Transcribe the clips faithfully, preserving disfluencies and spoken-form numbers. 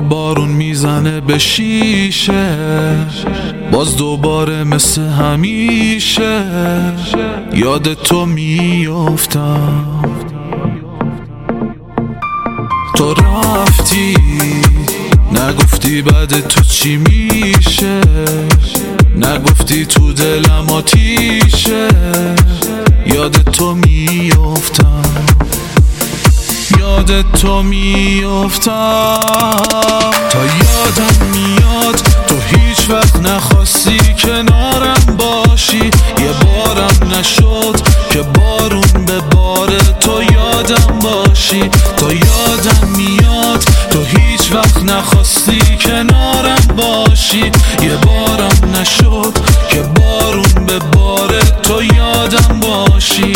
بارون میزنه به شیشه، باز دوباره مثل همیشه یاد تو میافتم. تو رفتی نگفتی بعد تو چی میشه، نگفتی تو دلم آتیشه یاد تو میافتم، یاد تو میافتم. تا یادم میاد تو هیچ وقت نخواستی کنارم باشی، یه بارم نشد که بارون به بار تو یادم باشی. تا یادم میاد تو هیچ وقت نخواستی کنارم باشی، یه بارم نشد که بارون به بار تو یادم باشی.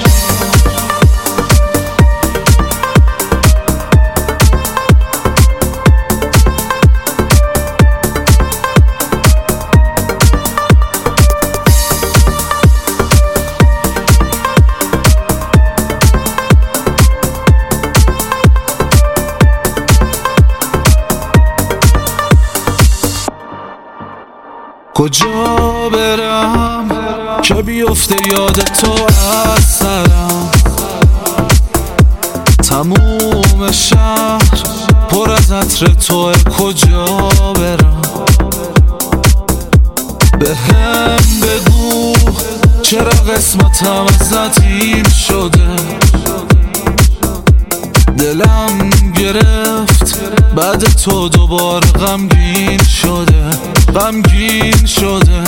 کجا برم که بیفته یاد تو از سرم، تموم شهر پر از عطر توه. کجا برم به هم بگو چرا قسمتم ازت این شده، دلم گرفت بعد تو دوباره غمگین شده، غمگین شده.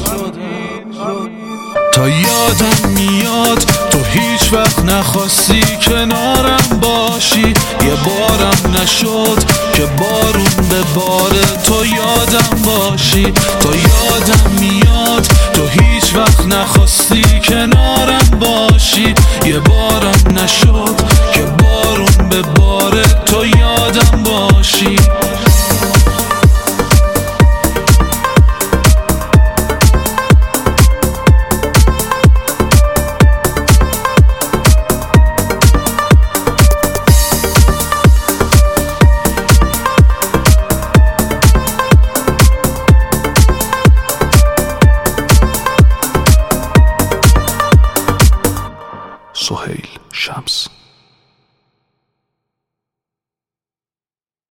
تا یادم میاد تو هیچ وقت نخواستی کنارم باشی، یه بارم نشد که بارون به بار تو یادم باشی. تا یادم میاد تو هیچ وقت نخواستی کنارم باشی، یه بارم نشد که بارون به بار تو یادم باشی. سهیل.